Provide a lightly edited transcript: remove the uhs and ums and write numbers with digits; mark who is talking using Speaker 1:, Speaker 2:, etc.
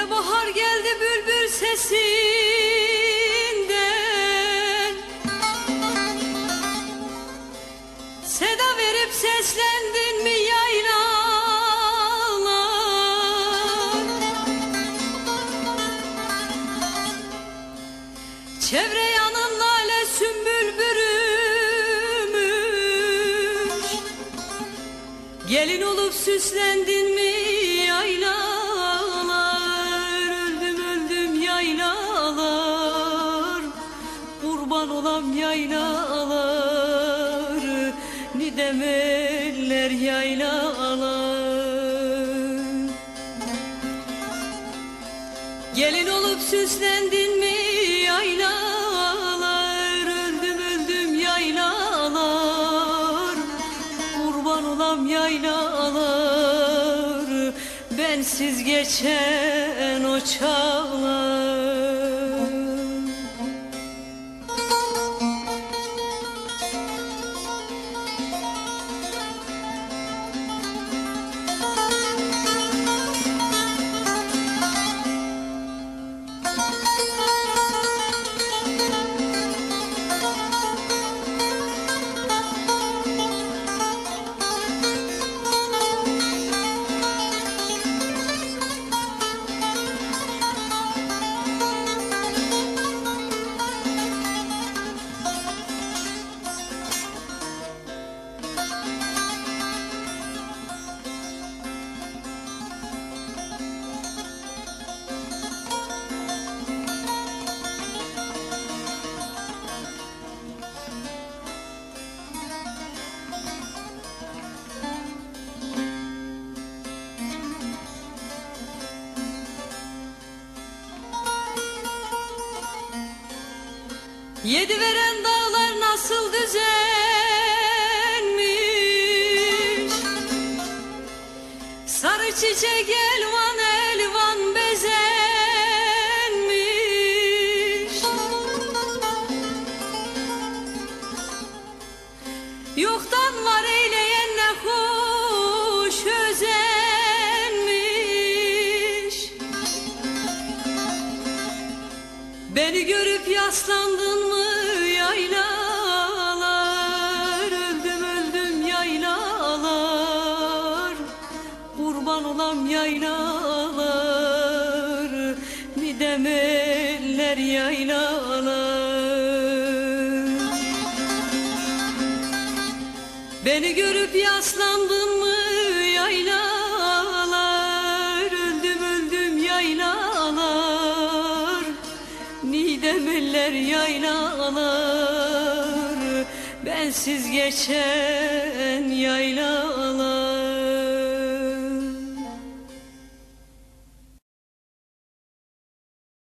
Speaker 1: Ne bahar geldi bülbül sesinden, seda verip seslendin mi yaylalar? Çevre yanın lale sümbül bürümüş, gelin olup süslendin mi yaylalar? Kurban olam yaylalar, ni demeller yaylalar. Gelin olup süslendin mi yaylalar? Öldüm öldüm yaylalar, kurban olam yaylalar, bensiz geçen o çağlar. Yedi veren dağlar nasıl düzenmiş, sarı çiçek elvan elvan bezenmiş. Yoktan var eyleyen ne hoş özenmiş. Beni görüp yaslandın mı yaylalar? Öldüm öldüm yaylalar, kurban olam yaylalar, ni demeller yaylalar. Beni görüp yaslandın mı yaylalar? Öldüm öldüm yaylalar, ni demeller yaylalar, bensiz geçen yaylalar.